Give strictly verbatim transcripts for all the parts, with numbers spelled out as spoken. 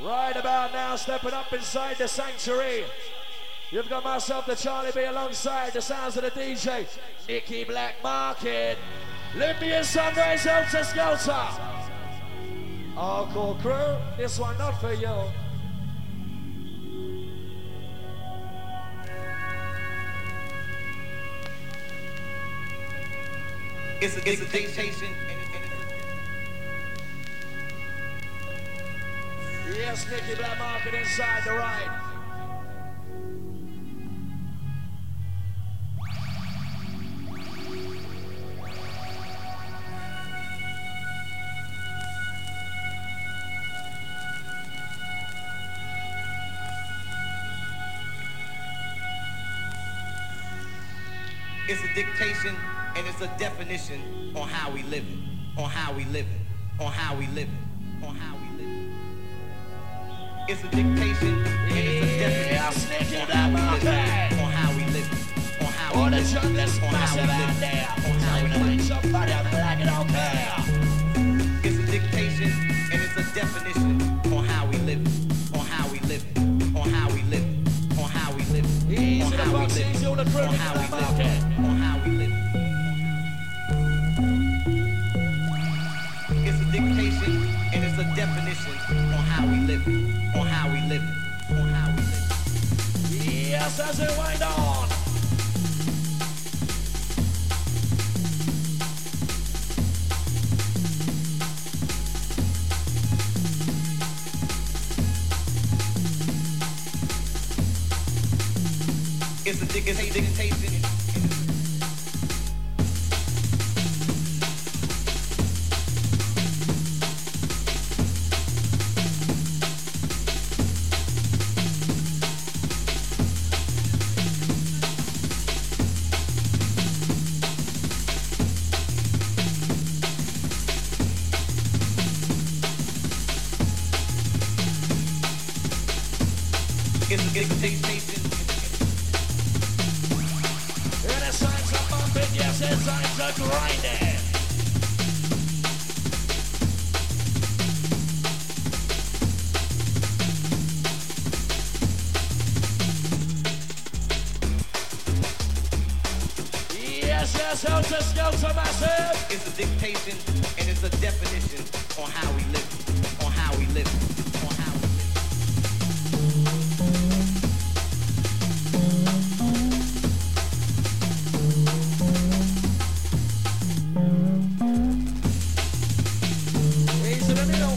Right about now, stepping up inside the sanctuary. You've got myself, the Charlie B, alongside the sounds of the D J, Nicky Black Market. Let me in Sunrise Helter Skelter. Hardcore crew, this one not for you. It's a, it's a dictation. Yes, Nicky Black Market inside the ride. It's a dictation and it's a definition on how we live it, on how we live it, on how we live it, on how we live it. It's a dictation and it's a definition on how we live it, on how we live it, on how we live it, on how we live it, on how we live it. Somebody black it don't care. It's a dictation and it's a definition on how we live it, on how we live it, on how we live it, on how we live it, on how we live it, on how we live it, on how we live it. It's a dictation and it's a definition on how we live it, on how we live it, on how we live it. Yes, as it wind on. It's a dic- it's a dictation. It's a dictation. And it's time to bump it, yes, it's time to grind it. Yes, yes, Helter Skelter Massive. It's a dictation and it's a definition on how we live, on how we live, on how we live. Easy to middle.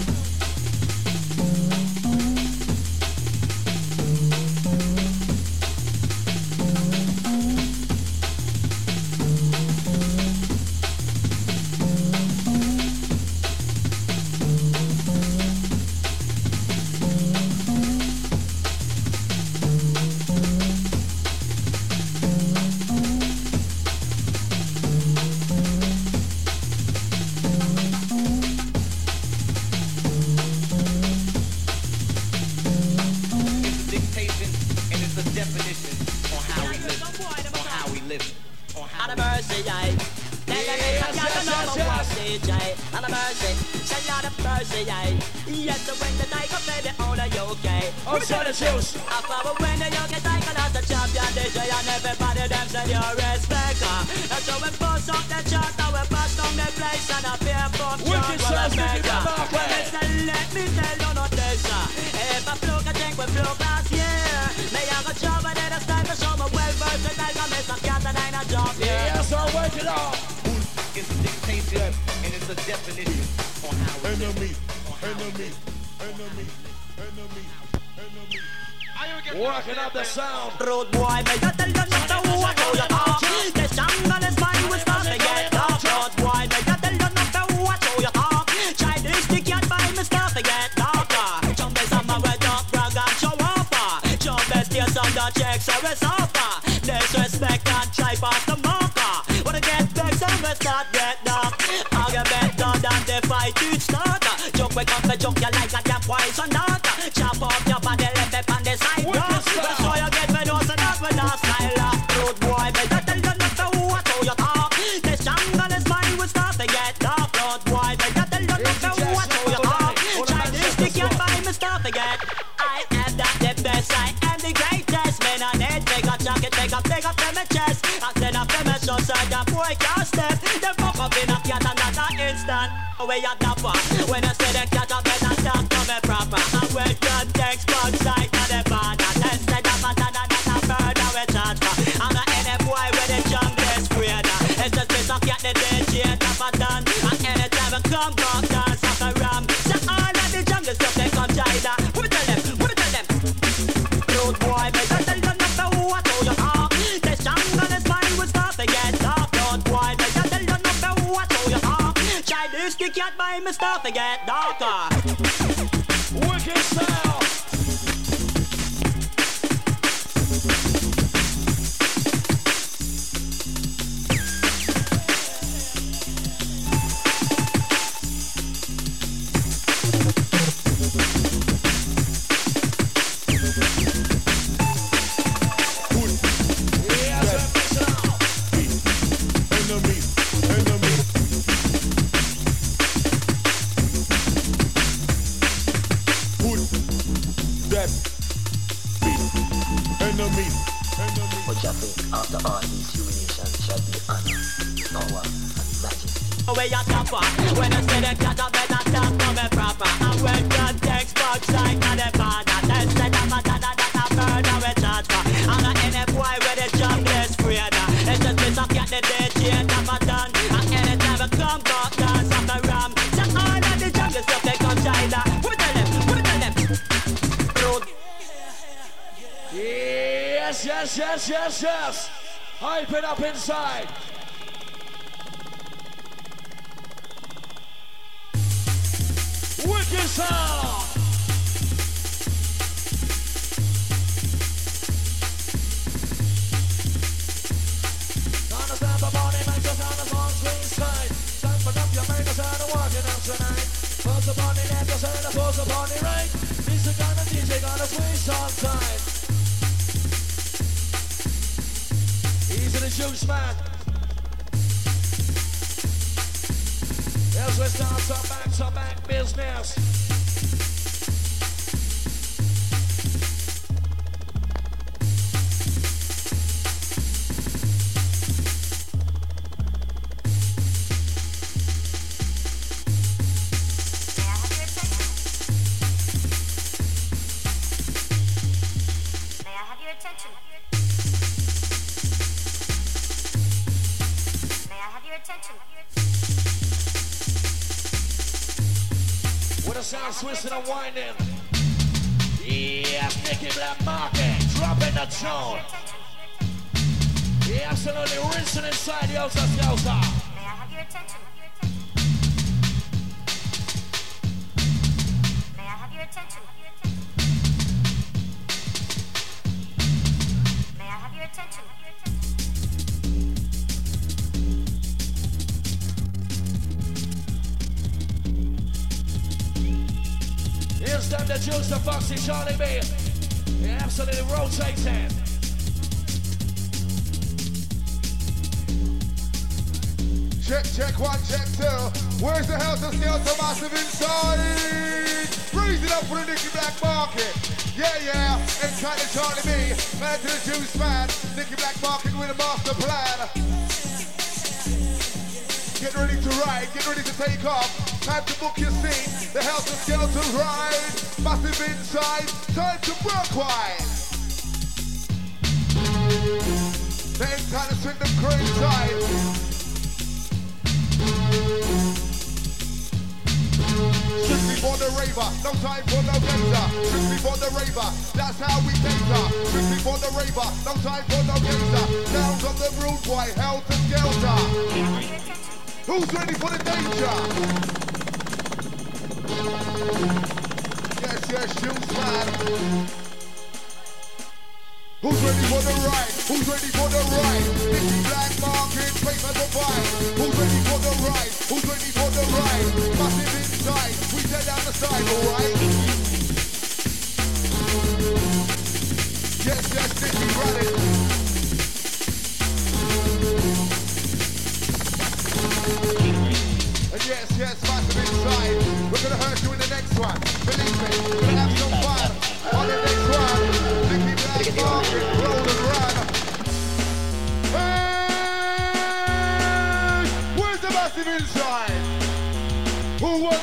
Outside the shoes. I follow when you get taken as a champion D J and everybody them say you're respect. And so we bust up the chart and we bust down the place and I fear from Wicked sounds, Nicky Black Market. When they say let me tell you not this. If I fluke, I think we fluke last year. Me have a job and then it's time to show me well versed. I can miss a cat and I not job here. Yes, I'll work it out. It's a dictation and it's a definition on how we live. Enemy, enemy, enemy, enemy. Working out the sound. Road boy, me you tell you not to what how you talk. The jungle is mine, we start to get dark. Road boy, me you tell you not to what how you talk. Childish the cat by me start to get darker. Jump is on my way up, brag and show up. Jump is the sun that checks so it's up. Disrespect and try past the marker. Wanna get back so we start get dark. I'll get better than the fight to start. Jump wake up and jump you like a damn poison dart. Chop up your body, left it on the side. That's why you get me nose and that with a style. Road boy, me you tell you not to what how you talk. This jungle is mine, we start to get dark. Road boy, me you tell you not to what how you talk. Try this stick your body, Mister stop forget. I am that the best, I am the greatest. Man, I need take a jacket, take a take up from my chest. I send up from my show, so the boy can't step. The fuck up in a cat and not an instant. Away at the fuck. When I say the cat, I better stop coming proper. I will gun text, bug side, and the bad. I instead of a dada, that's a bird, I will charge for. I'm not any boy with a jungle is greater. It's just this I get the D J, top of done. And anytime I come back, dance off the ram. So all of the jungle stuff, they come China. What tell them? What tell them? Road boy, but I tell them not who I told you how. The jungle is mine, we start to get dark. Road boy, but I tell them not who I told you how. Try this stick cat by me, start to get darker. Wicked style. Away at the fuck. When I say the cat, I better stop coming proper. I will gun text, bug side, and the bad. I instead of a dada, that's a bird, I will charge for. I'm not any boy with a jungle is greater. It's just this I get the D J, top of done. And anytime I come back, dance off the ram. So all of the jungle stuff, they come China. What tell them? What tell them? Road. Yes, yes, yes, yes, yes. Hype it up inside. Wicked sound. Gonna stand up on it, make the sound of on screen side. Stand up your makers and walking out tonight. Pulse upon the left, the center, pulse upon the right. This is gonna D J, gonna swing sometime. Easy to juice, man. Yes, we start some back, some back business. May I have your attention? May I have your attention? With a sound twisting and winding. Yes, Nicky Black Market, dropping the tone. Yeah, absolutely rinsing inside the outer scouter. May I have your attention? May I have your attention? May I have your attention? Here's them the Juice, the Foxy, Charlie B. Yeah, absolutely rotating. Check, check, one, check, two. Where's the house of Skelter Massive inside? Raise it up for the Nicky Black Market. Yeah, yeah, inside the Charlie B. Man to the Juice Man. Nicky Black Market with a master plan. Get ready to ride, get ready to take off. Time to book your seat. The house of Skelter ride. Massive inside. Time to work wide. Then time to swing them crazy side. Strictly for the raver, no time for no gazer. Strictly for the raver, that's how we cater. Strictly for the raver, no time for no gazer. Sounds of the rude boy, Helter Skelter. Who's ready for the danger? Yes, yes, Juice Man. Who's ready for the ride? Who's ready for the ride? Nicky Black Market, paper to buy. Who's ready for the ride? Who's ready for the ride? Massive inside, we tear down the side, alright? Yes, yes, Nicky, run it. And yes, yes, massive inside. We're gonna hurt you in the next one. Believe me, we're gonna have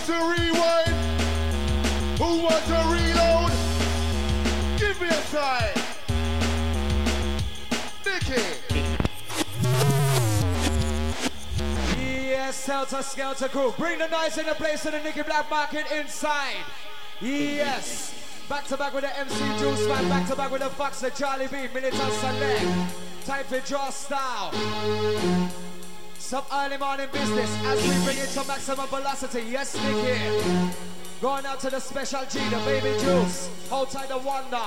wants to rewind? Who wants to reload? Give me a sign. Nicky. Yes, Helter Skelter crew. Bring the noise in the place of the Nicky Black Market inside. Yes. Back to back with the M C Juice Man. Back to back with the Fox, the Charlie B. Militant Select. Time for draw style. Some early morning business as we bring it to maximum velocity. Yes, Nicky. Going out to the Special G, the Baby Juice. Hold tight the Wonder.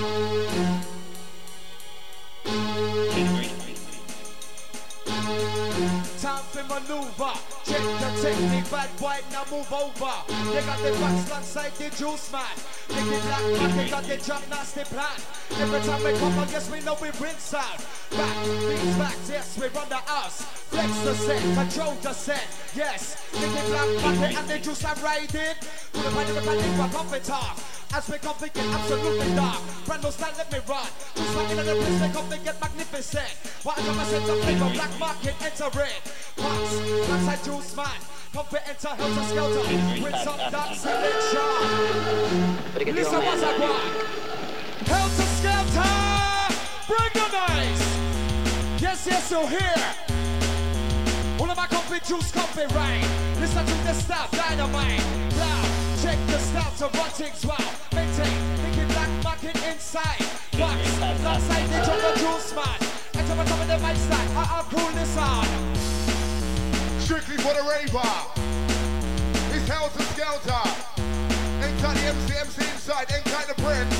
Time for maneuver. Check the technique, bad boy, now move over. They got the box alongside the Juice Man. Nicky Black Man, they got the jump nasty plan. Every time we come on, yes, we know we bring sound. Back, beats back, yes, we run the house. Flex the set, control the set, yes. Nicky Black Man, and the Juice Man riding. Put the body, the body, we're pumping talk. As we come, we get absolutely dark. Brand no stand, let me run. Who's fucking in the place, they come, they get magnificent. What I come, I set up, paper, Black Market, enter it. Pops, alongside Juice Man. Come for enter, Helter Skelter. With some dark selection. Listen what's I want. Helter Skelter, bring the noise. Yes, yes, you're here. All of my company, Juice company, right? Listen to the stuff, dynamite. Now, check the stuff to run things well. Maintain, Nicky Black Market inside. Box, alongside the Jungle Juice Man. Enter the top of the mic stack. I'll cool this on. Strictly for the raver. It's Helter Skelter. Enter the M C, M C inside. Enter the Prince.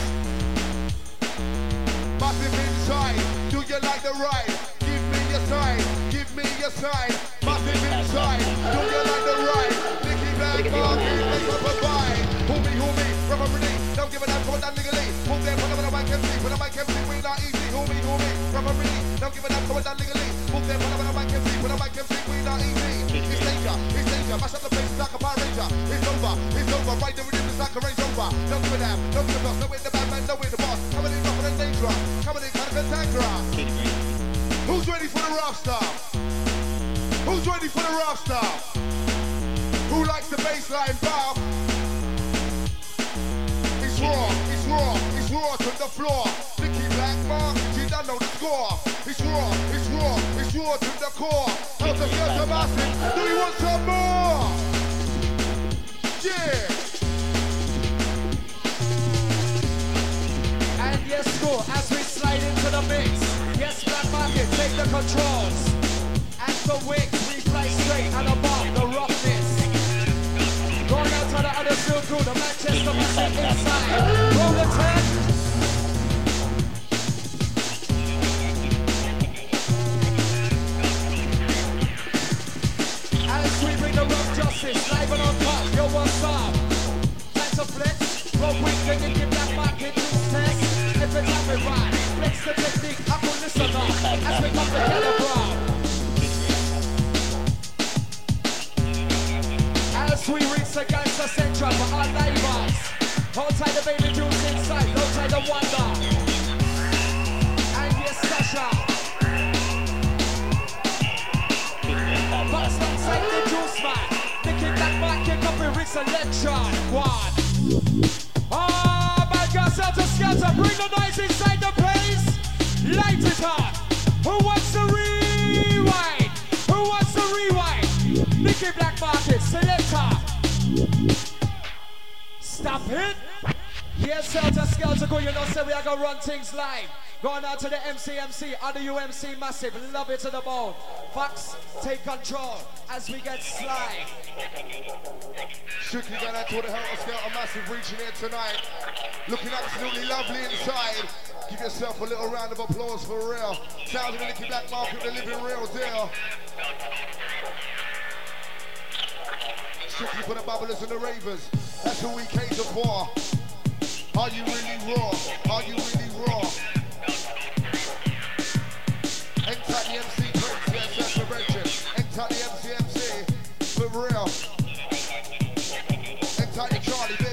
Massive inside. Do you like the ride? Give me your sign. Give me your sign. Massive inside. Do you like the ride? Nicky Black Market. Make up a vibe. Hold me, hold me. Rubber ready. Don't give it up. Come on, legally. Move there. Put them on the mic M C. Put the mic M C. We not easy. Hold me, hold me. Rubber ready. Don't give it up. Come on, legally. Move there. Put them on the mic M C. Put the mic M C. We not easy. It's danger. It's danger. Mash up the place like a Power Ranger. It's over. It's over. Right there with him. It's like a Range Rover. Don't give it up. Don't give it up. No way the bad man. No way the boss. Coming in rougher than dangerous. Coming in kind of cantankerous. Who's ready for the rough stuff? Who's ready for the rough stuff? Who likes the bassline bow? It's raw, it's raw, it's raw to the floor. Nicky Black Market, you don't know the score. It's raw, it's raw, it's raw to the core. Helter Skelter massive, do you want some more? Yeah. And yes, go as we slide into the mix. Yes, Black Market, take the controls. And the wings, we fly straight and above the roughness. Going out to the other steel crew, the Manchester Massive inside. Roll the ten. As we bring the rough justice, live and on top, yo, what's up? Time to flex, roll quick, then you give Black Market news test. Every time we ride, flex the technique, I will listen up. As we come together, bro. As we reach the gangster central for our neighbors. Hold tight the Baby Juice inside, hold tight the Wonder. And yes, Sasha. Box inside the Juice Man. Nicky Black Market copy selection. One. Oh my God, Helter Skelter, bring the noise inside the place. Light it up. Who wants to rewind? Who wants to rewind? Nicky Black Market, selector. Stop it. Yes, Helter Skelter, go. You know, say we are gonna run things live. Going out to the M C M C, other U M C massive. Love it to the bone. Fox, take control as we get slide. Strictly going out to the Helter Skelter massive reaching here tonight. Looking absolutely lovely inside. Give yourself a little round of applause for real. Sounds of the Nicky Black Market, the living real deal. Strictly for the bubblers and the ravers. That's who we cater for. Are you really raw? Are you really raw? Enter the M C Prince, yes, that's the wretched. Enter the M C M C, for real. Enter the Charlie B.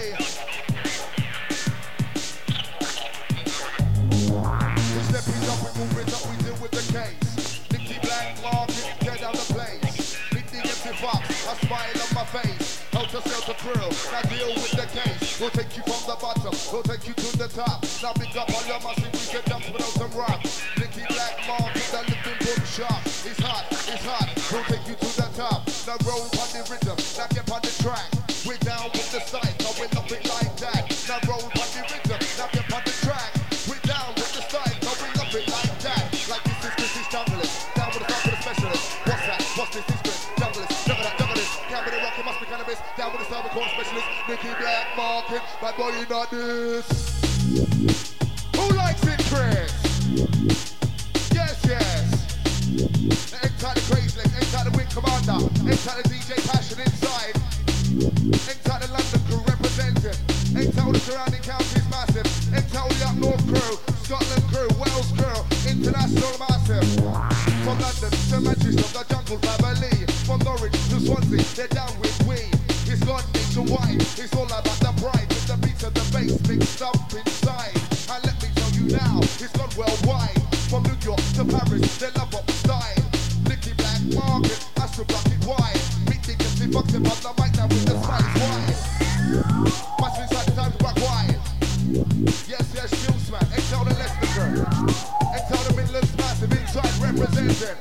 We stepping up, we moving up, we deal with the case. Nicky Black Market, tear down the place. Big D M C Fox, a smile on my face. Helter Skelter the crew. Now deal with the case. We'll take you from the bottom. We'll take you to the top. Now pick up all your massive we can jump without some rock. Nicky Black Market, the lifting book shop. It's hot, it's hot. We'll take you to the top. Now roll on the rhythm. Now get on the track. We're down with the side, so we're nothing like that. Now roll on the rhythm. Now get on the track. We're down with the side, so we're nothing like that. Like this is this is junglist. Down with the top of the specialist. What's that? What's this? This is junglist. Juggle that, juggle this. Can't be the rock, it must be cannabis. Down with the Southern Corn specialist. Nicky Black Market. Bad boy, you not this. Who likes it, Chris? Yes, yes. Ain't the crazy, ain't the wing commander, ain't the D J Passion inside, ain't the London crew representing, ain't the surrounding counties massive, ain't the up north crew, Scotland crew, Wales crew, international massive. From London to Manchester, the jungle family, from Norwich to Swansea, they're down with we. It's gone nationwide, it's all about the pride, with the beats and the bass mixed up inside. And let me tell you now, it's gone worldwide. From New York to Paris, they love up style. Nicky Black Market, I still block it wide. Meet the guest, they fucked him up the mic now with the spice wide. Must inside the time to back wide. Yes, yes, Juice Man, ain't tell the Leicester girl. Ain't tell the Midlands massive inside representing.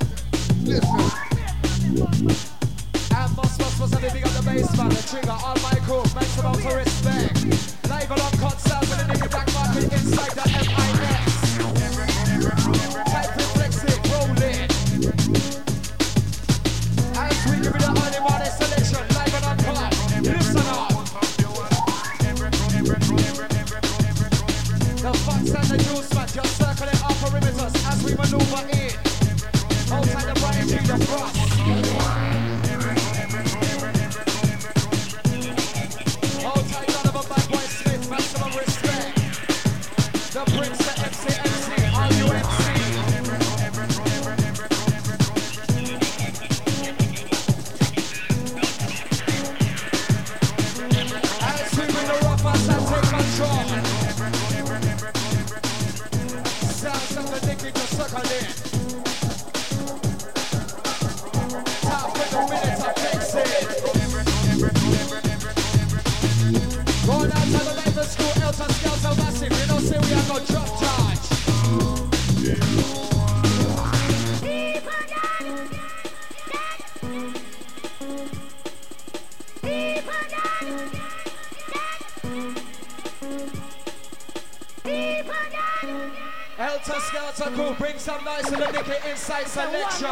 Listen. And must, must, must, and big up the bass man, the trigger, all my crew, make some out for respect. Live along concert with the Nicky Black Market inside the M I X. Type reflexive, roll it. As we give it the early morning selection, live and on call. Listen up. The Fox and the Juice Man just circling our perimeters as we maneuver in. Outside the Brian G, the Frost. Outside none of a bad boy Smith, maximum respect. The Prince, the M C M C, all U M C. As we bring the rappers and take control. Sounds of the Nicky just circle in. Top with the minutes of fixing. Going out to the labor school, Elton Scouts are massive. You don't say we are no drop charge. Elton Scouts are cool, bring some nice to the Nicky inside selection.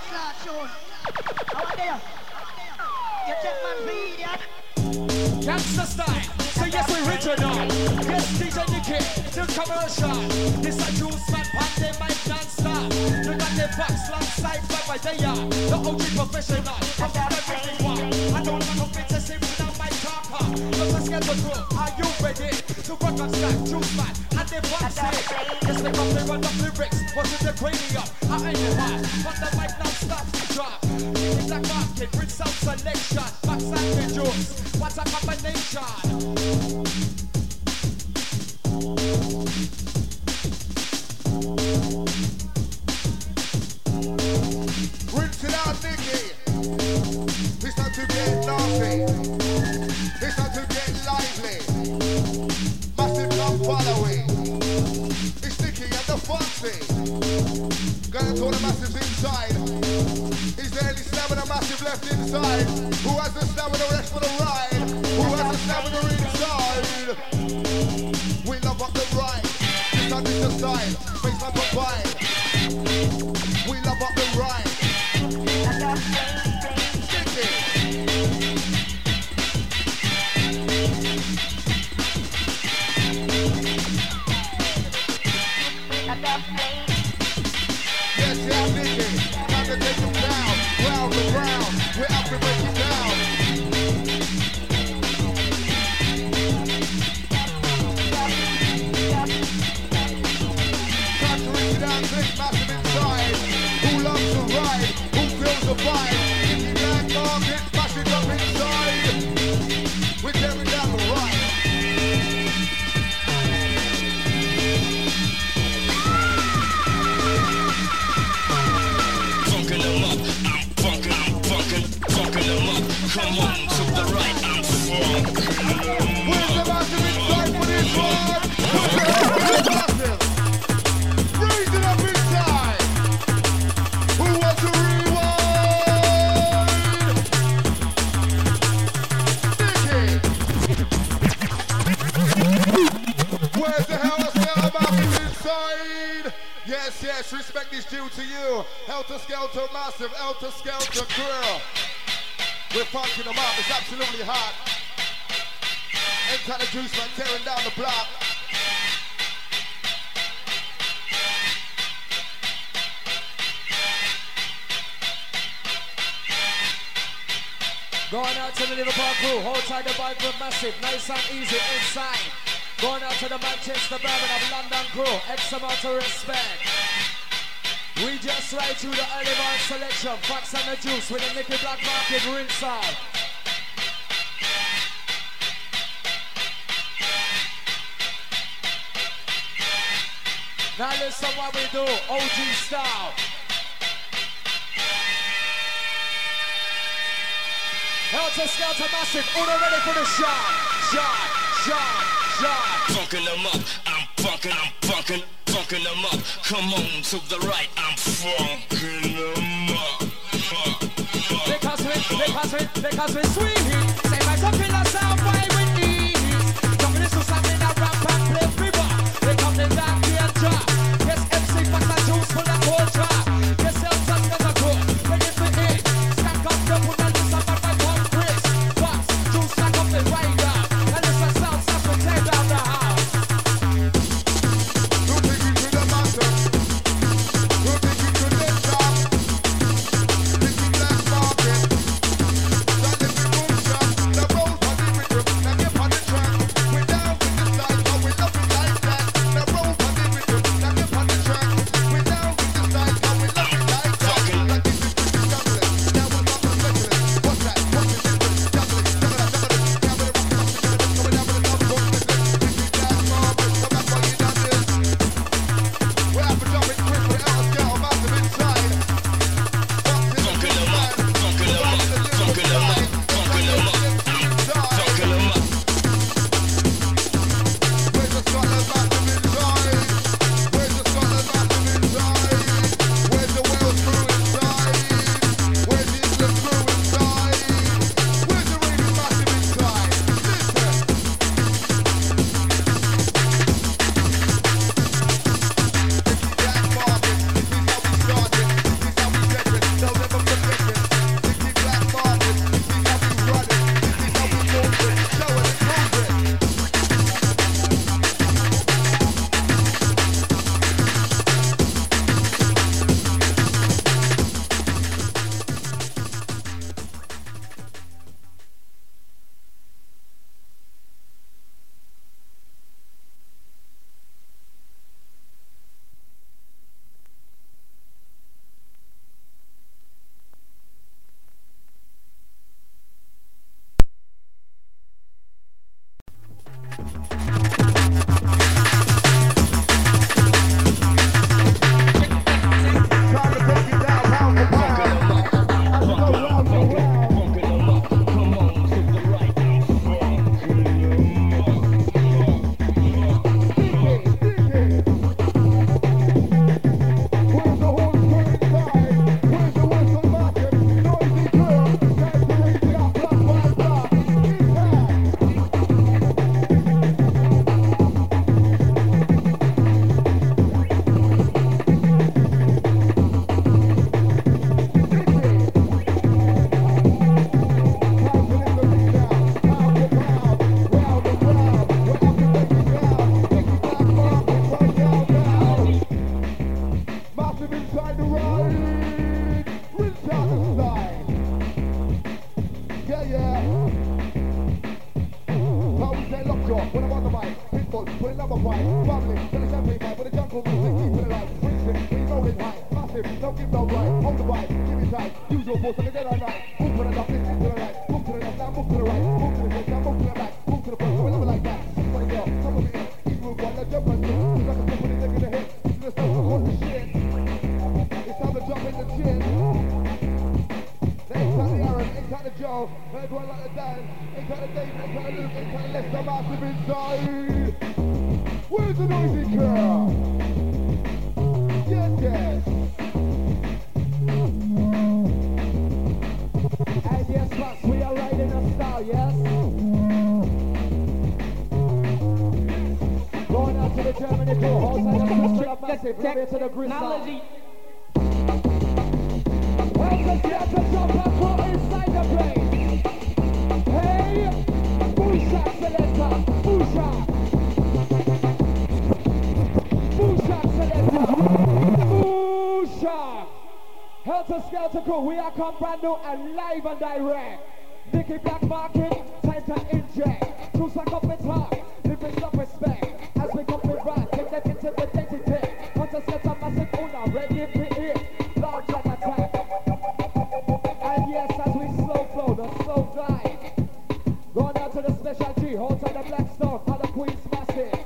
Gangsta style, so yes we original. Yes D J Nicky, the commercial. This a Juice Man, Pandey mic non-stop. Look at the box, long side five by day. The O G professional, I'm the everything one. I don't want to fit the same without my talker. Just let's get the crew, are you ready? To rock on stack, Juice Man, and the box it. Yes they come, they run up lyrics, what's in the cranium? I ain't it hard, but the mic non-stop to drop. It's a market, bring some selection. Box and the Juice. What's a combination? Rinse it out, Nicky. It's time to get nasty. It's time to get lively. Massive come following. It's Nicky and the Foxy. Gonna talk the massives inside. Is there any stamina massive left inside? Who has the stamina rest for the ride? Who has the stamina inside? We love up the ride. This time is the style. Face like a vibe. We love up the ride. Yes, yeah, Nicky. Time to take them down. Round and round. We're up to break it down. Time to reach it out Yes, yes, respect is due to you. Helter Skelter Massive, Helter Skelter Crew. We're funking them up, it's absolutely hot. Ain't kind of juice man tearing down the block. Going out to the Liverpool crew, hold tight the bike with Massive, nice and easy inside. Going out to the Manchester Birmingham of London crew, X amount of respect. We just right through the early morning selection, Fox and the Juice with the Nicky Black Market ringside. Now listen what we do, O G style. Helter Skelter Massive, all ready for the shot, shot, shot, shot. Funkin' them up, I'm funkin', I'm funkin', funkin' them up. Come on to the right, I'm funkin' them up. Because we, because we, because we sweet. Say my something that's sound why we need. Something is to something that rap and play river. They come in that here drop. Yes, M C Fox and Juice for the whole drop. Yes, Helter Skelter crew, ready for it. Stack up the put and listen back by one Chris. Fox, Juice, stack up the rider. And listen sound, start to tear down the house. We'll take you to the master. We'll take you to the top. Nicky Black Market. That is the boom shop. The road on the rhythm. Now get on the track. We're down with the style, but we love it like that. The road on the rhythm. Now get on the track. We're down with the style, but we love it like that. Like this is pretty juggling. Now we're not specialist. What's that? What's the difference? Juggling, juggling, juggling. Now we're rocking up together. Going down with the love, going with this. Nicky Black Market. Come back while you done this. We're out for jumping quick with our scale, massive inside. Funkin' them up, funkin' them up, funkin' them up, funkin' them up, funkin' them up. Where's the Scotland massive inside? Where's the Scotland massive inside? Where's the Wales crew inside? Where's the England crew inside? Where's the Raven massive inside? Listen. Black Market, this is how we started, this is how we set it, they'll never forget it. Nicky Black Market, this is how we run it, this is how we move it, show it and prove it. Time to break it down, pound for pound. As we go round and round. Funkin' them up, come on to the right, I'm funkin' them up. Where's the horse crew inside? Where's the Western Market? Noisy crew. Time to raise it up, block by block. Inside. Massive inside the ride, rinse out the side. Yeah, yeah. How we say lockjaw when I'm on the mic. Pitbull, put another fight. Bubbling, till the champagne fight. With the jungle music, keep it alive. Winston, we rolling high. Massive, don't give no right. Hold the vibe, give it tight. Use your force on the dead or night. Move to the left, listen to the right. Move to the left, now move to the right. Move to the left, now move to the back. Move to the front, we love it like that. Somebody go, some of it. Keep moving, one, let's jump and do. You got to step with the neck in the head. To the stuff, cause the shit. It's time to jump in the chin. Ain't kind of Aaron, ain't kind of Joe, ain't one like the Dan, ain't kind of Dave, ain't kind of Luke, ain't kind of Lester, massive inside. Where's the noisy girl? Yes, yes. And yes, Fox, we are riding a style, yes? Going out to the Germany crew. Hold tight, the Christian of massive. Love you to the Gristle. Help us get to jump and go inside the place. Hey, Bushak selector, Bushak. Bushak selector, Bushak. Helter Skelter crew, we are come brand new and live and direct. Dickie Black Market, time to inject. True sack up and talk, living up respect. As we come with right, take them into the dating tip. Helter Skelter massive owner, ready to hit. Large and attack. And yes, as we slow flow, the slow glide. Going down to the special G, hold on the Blackstone, and the Queen's massive.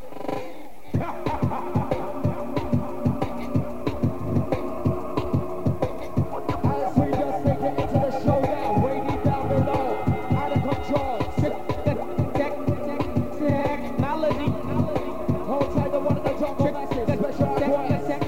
As we just take it into the show now, waiting down below, out of control. Technology. Hold tight the one in the jungle massive, special request.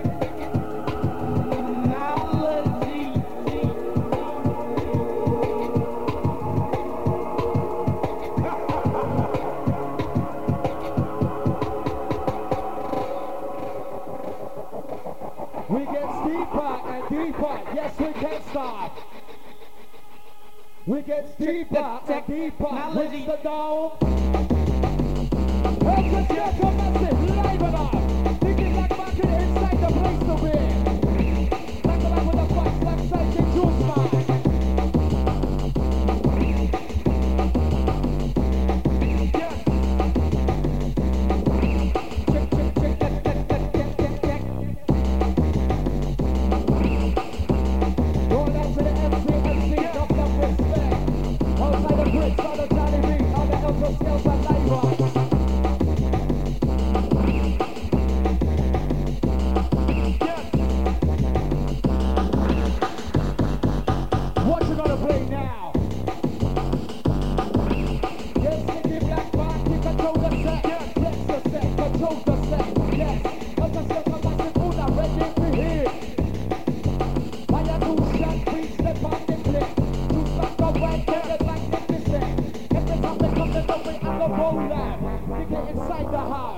We get deeper and deeper. Yes, we can stop. We get deeper and deeper. With the dome. Help us get to massive. Live it up. Thinking like back in inside the place to be. Back to back with the fuck. Black side in juice man. What you gonna play now? Yes, Nicky Black Market, control the set. Yes, flex the set, control the set. Yes, help us get the massive Una ready to hit. Fire two shots, we step on the clip. Two shots go right, get it back in the set. Get the top and come the double and the roll lab. You get inside the house.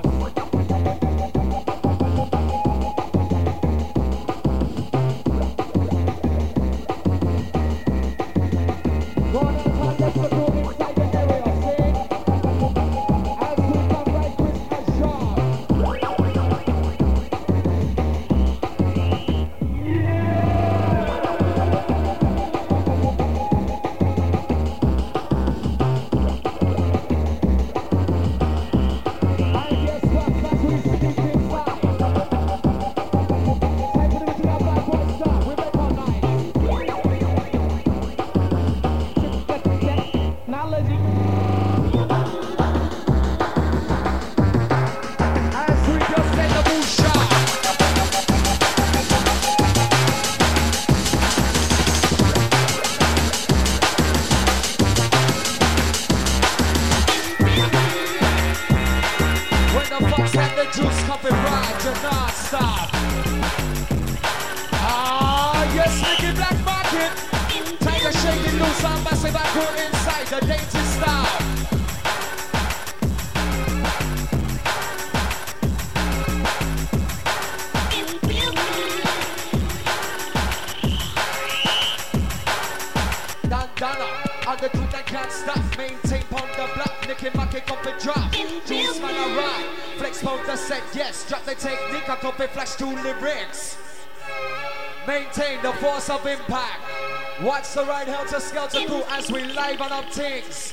Maintain the force of impact. Watch the right Helter Skelter crew as we liven up things.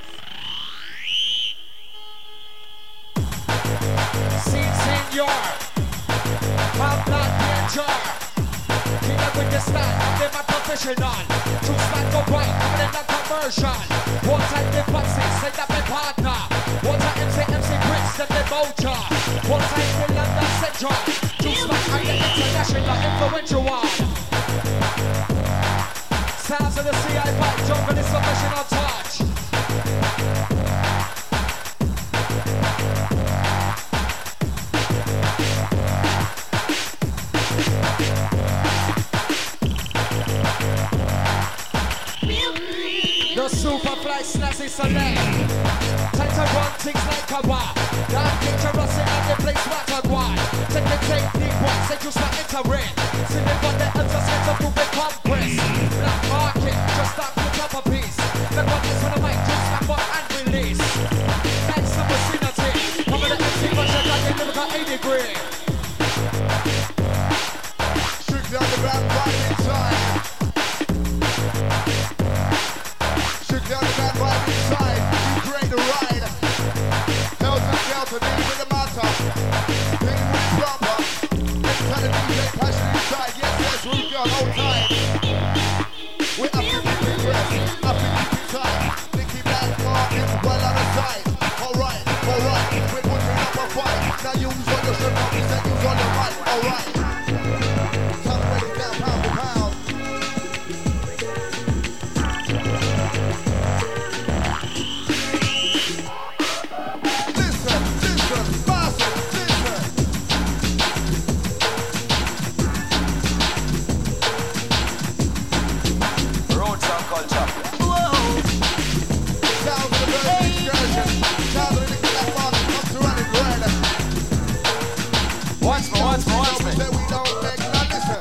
See, senor, I'm not the jar. Keep up with the style, I'm my professional. Two smack go right, I'm in the commercial. One time the boxing, say that my partner. One time M C M C Prince, then the Vulture. One time the London Central. Two smack, I'm the international influential one. Sounds of the C I fight, jungle is professional touch. The Superfly Snazzy Select. Time to run things like a war. Damn dangerous in the place. a red. See they got the answers set up to be compressed. Black market, just start to top a piece. The one is on the mic, just snap up and release. That's the vicinity. Come with the M C version that they never got eighty degree. Strictly on the band vibe inside. Strictly on the band vibe inside. You create the ride. Helter Skelter, deal with the matter. Deal with the proper. Anytime the D J passion inside. Yes, yes, we've got all time. We're up to keep it rest. Up to keep it tight. Nicky Black Market well on the side. Alright, alright. We're putting up a fight. Now use all your shit, you said use all your might. Alright. Time to break it down pound for pound. Listen, listen, massive, listen. Roots and culture. Sound of the bird excursion. Sound of the Nicky Black Market comes to running red. Watch me, watch me, watch me. Say we don't make none, listen.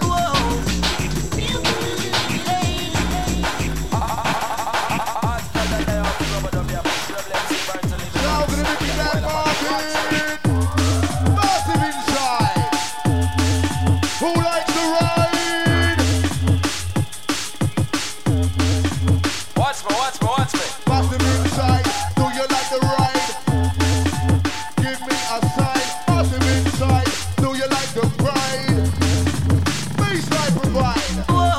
Sound of the Nicky Black Market. Massive inside. Who likes the ride? Watch me, watch me, watch me. Massive inside. Do you like the ride? Give me a sign. Massive inside. Do you like the pride? Baseline provide.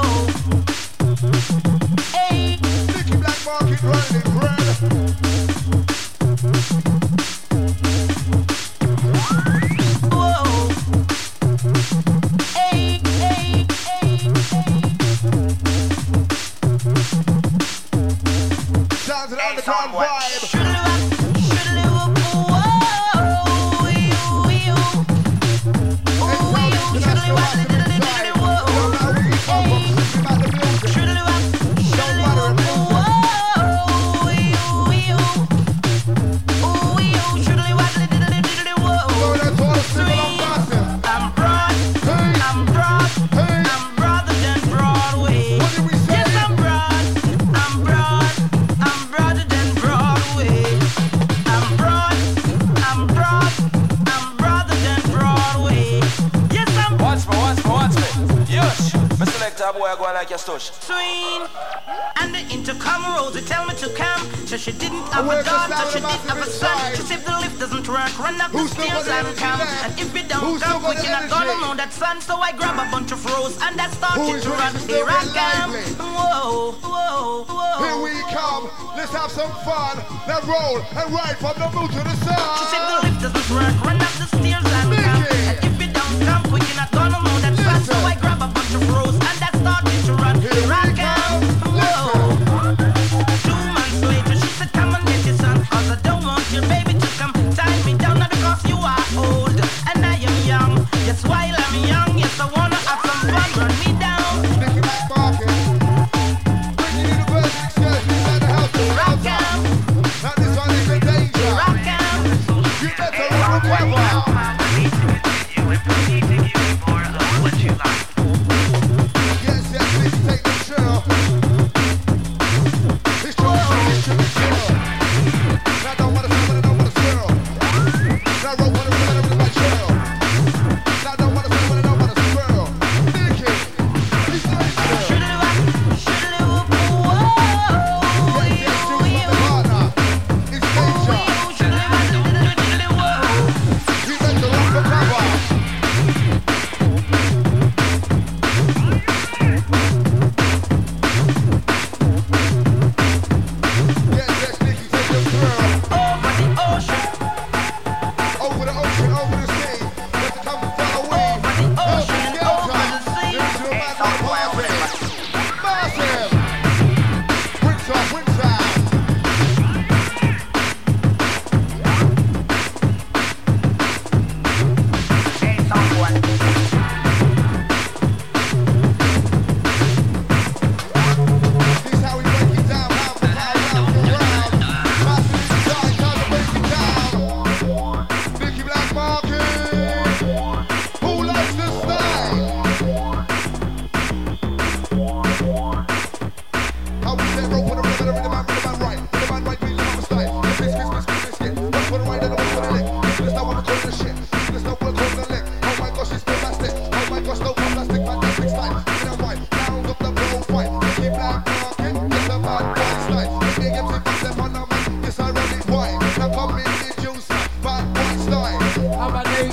Nicky Black Market running red. Sounds of the underground vibe. Watch me, watch me, watch me. Yes. Me select a boy, I go like your stush. Swing and the intercom Rosie tell me to come. So she didn't have I a work daughter, us she down didn't the have a massive son. inside. She said the lift doesn't work, run up the Who's still stairs got the and energy come. left? And if we don't Who's still come, got we the cannot gonna energy? know that son. So I grab a bunch of rose and I Who started is to ready run. to still Here I get come. lively? Whoa, whoa, whoa. Here we come. Let's have some fun. Now roll and ride from the moon to the sun. She said the lift doesn't work, run up the stairs and Mickey. come. And if we don't come, we cannot gonna know that son. So I grab a bunch of rose and I started to run. Here Here I we come. come. Whoa. Two months later, she said, come and get your son. Cause I don't want your baby to come tie me down. Not because you are old and I am young. Yes, while I'm young, yes, I wanna have some fun. Run me down. Nicky Black Market. Bringing you the bird excursion inside the house. Here I come. Now this one is a danger. Here I come. You better recover. Yes, yes, please take the chill. It's true, it's true, it's true. Now I don't wanna see what I don't wanna spill. Now I don't wanna see what I don't wanna chill. Now I don't wanna see what I don't wanna spill. Nicky, it's doing chill. Yes, yes, you with the partner. It's danger. You better run for cover.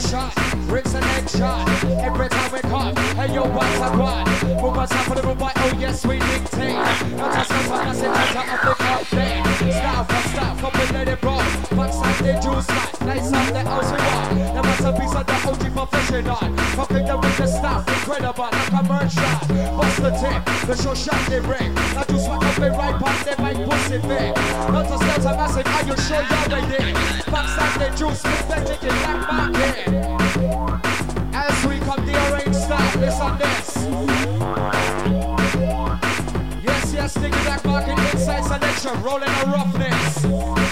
shot, bricks and egg shot. Every time we come, hey yo, what's a quad? Move us up for the robot, oh yes, we dictate. Not just us, I'm massive matter of the cup day. Stop for stop, for we let it roll. Fox and the juice man, nice up the house we want. Now what's a piece of the O G professional? Fucking them with the staff, incredible, like a merch shot. What's the tip? The show shot they ring. Now do swag up and right past them like pussy big. Not just us, I'm massive, are you sure you're ready? Fox and the juice, with the chicken black market. As we come the orange style, listen this. Yes, yes, nigga black market inside selection, rolling a roughness.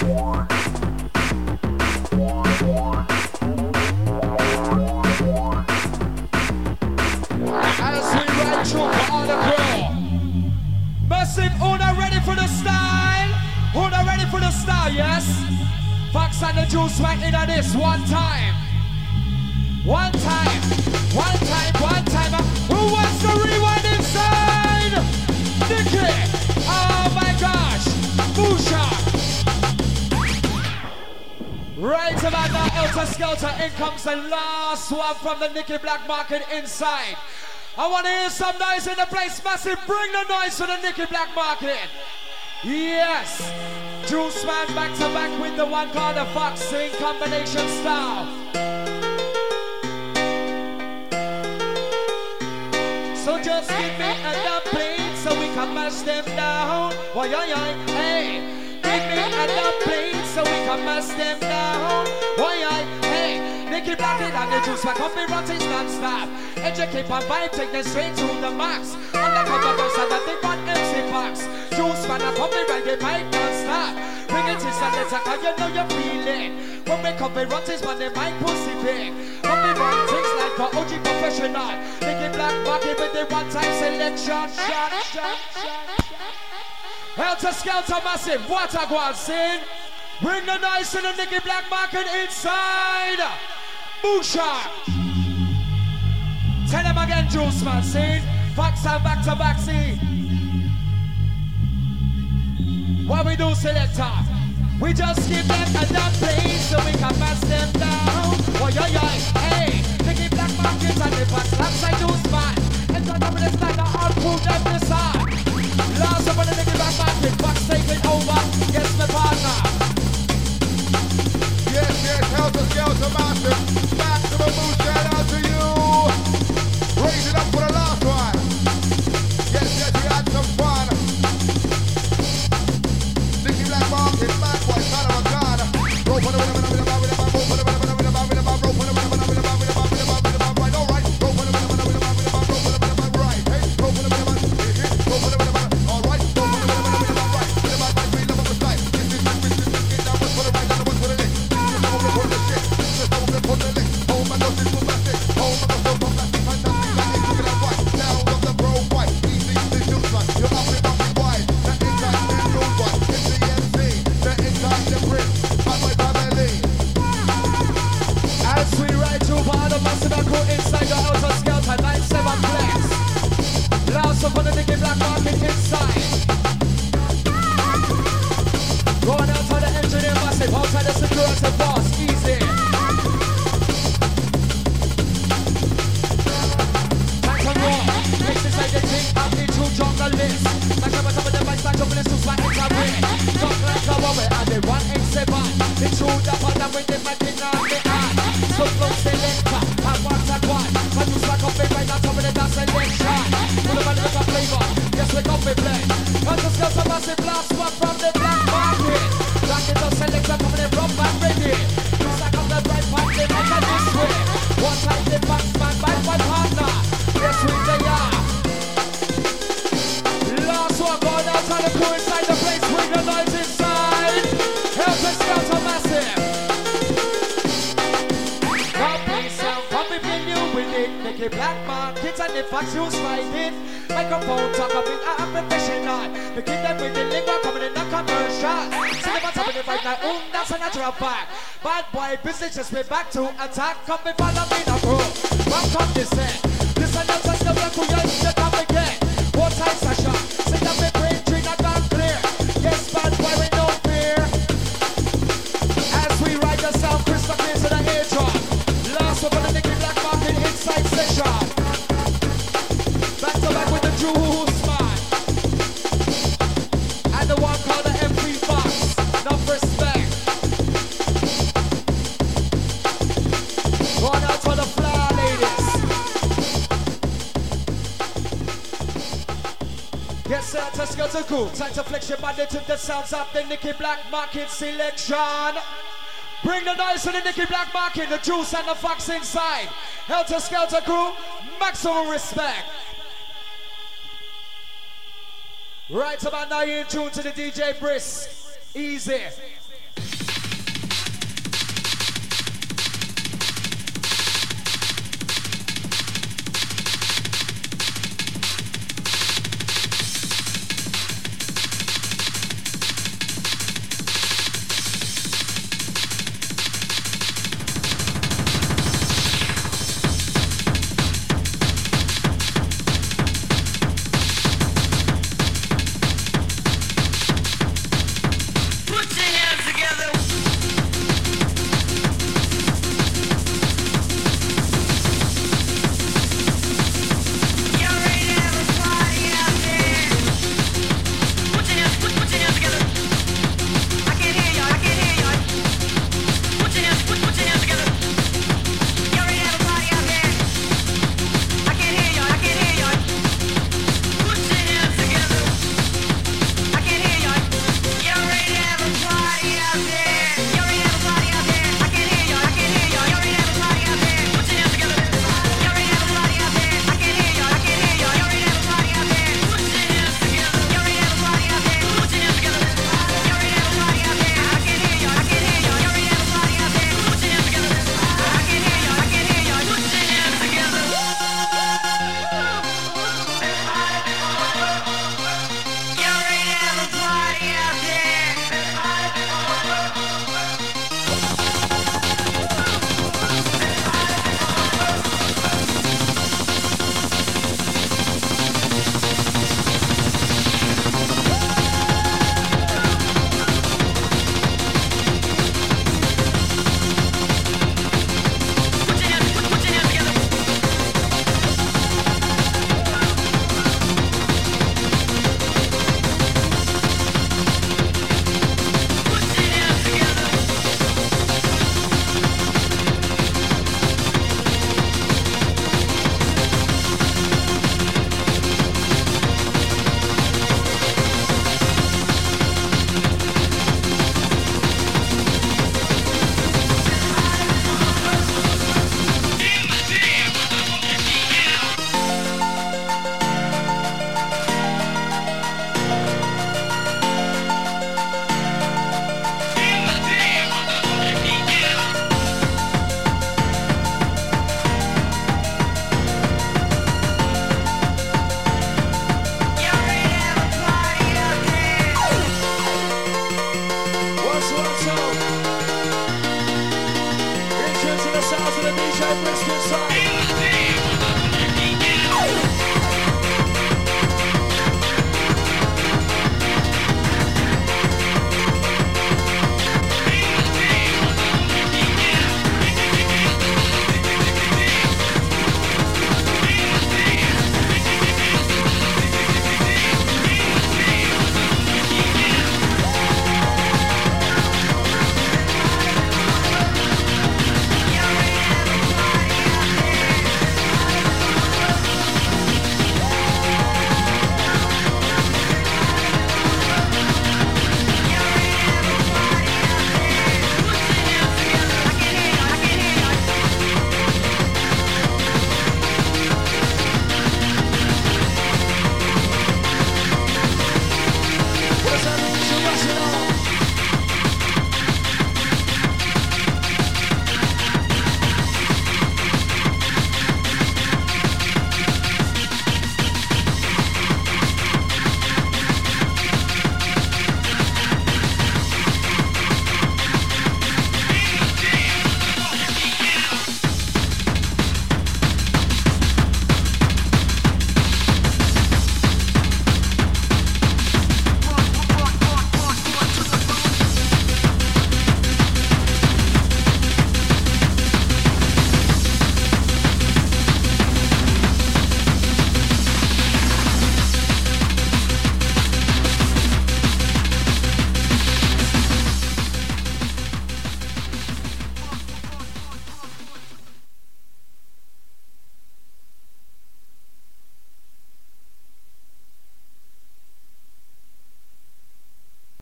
As we ride through for all the crew. Massive, who not ready for the style? Who not ready for the style, yes? Fox and the juice right in on this one time. One time, one time, one time. Who wants to rewind inside? Nicky! Oh my gosh! Busha! Right about now, Elter Skelter, in comes the last one from the Nicky Black Market inside. I want to hear some noise in the place, massive. Bring the noise to the Nicky Black Market. Yes! Juice Man back to back with the one called the Fox Sing combination style. So just give me another plate so we can mash them down. Why, why, why, hey. Give me another plate so we can mash them down. Why, why, hey. Nicky Black and the juice man coffee rottings non-stop. Educate my vibe, take them straight to the max. Undercover girls and nothing but M C Fox. Juice man, I come right the mic non-stop. Bring it to some letter, cause you know you feel it. When we coffee rottings, man, they might pussy big. When we run things like a O G professional. Nicky Black Market with the one-time selection. Shot, shot, shot, shot. Helter Skelter massive, what a go on, sin. Bring the noise to the Nicky Black Market inside. Busha. Tell them again, Juice Man, see? Fox and back to back, see? What we do, selector? We just give them another place so we can pass them down. Oh, yeah, yeah, hey. Nicky Black Market and the Fox alongside Juice Man. And talk about this like the all food them this hard. Last of the Nicky Black Market, Fox taking over. Yes, my partner. Yes, yes, Helter Skelter massive. Maximum boost, shout out to you. Raise it up for the last one. Yes, yes, we had some fun. Nicky Black Market, bad boy, son of a gun. Roll for the winner, winner, winner, winner, winner, roll for the winner, winner, winner, winner, roll for the winner, winner, winner, winner, winner, winner, right, all right. Roll for the winner, winner, winner, winner, roll for the winner, winner, right. Hey, roll for the winner, winner, roll for the winner, winner, all right. Roll for the winner, winner, winner, right. Winner, right, right, we love on the side. This is this, this, this, this, that one's for the right, that one's for the left. This is over for the shit. This is over for the left. Oh my God, this is fantastic. Oh my God, so fantastic, fantastic. That is looking at right. Sound of the bro white. Easy, the juice man. You're up and up and wide. That inside the room one. It's the M C. The inside the prince. And my family. As we ride through for the massive crew inside the Helter Skelter nine seven Flex. Last up on the Nicky Black Market inside. Going outside the engineer massive, outside the security boss, easy. Tank and roll, makes it like the thing of the true jungle list. Like I'm a top of the bikes, like jumping in suits, like it's a win. Talk like a woman, and they one eight seven. The true the partner with the Martin on the hand. So close selector, and what's a quad. But you slack up right now, top of the dance selection. Full of a little flavor, yes we come we play. And just got some massive blast one from the Black Market. Black is a selector coming in rough and ready. You stack up the right part, they make it this way. One time the box man by one partner. Yes we they are. Last one going outside the crew inside the place. Bring the noise inside. Help us out a massive. Nicky Black Market and the Fox you slide it. Microphone talk up in a professional. We keep them with the lingua coming in a commercial. See them on top of the vibe now, um, that's a natural fact. Bad boy business just way back to attack. Come and follow me now, bro. Welcome this set. This and that's just the black who you should come again. What time Sasha? Say that we brain tree not gone clear. Yes, bad boy with no fear. As we ride the sound crystal clear to the eardrum. Last inside session. Back to back with the Juice Man. And the one called the M three Fox. Enough respect. Going out to the floor, ladies. Yes, sir, just go to cool. Time to flex your body to the sounds of the Nicky Black Market selection. Bring the noise to the Nicky Black Market, the Juice and the Fox inside. Helter Skelter crew, maximum respect. Right about now, you're in tune to the D J Brisk. Easy.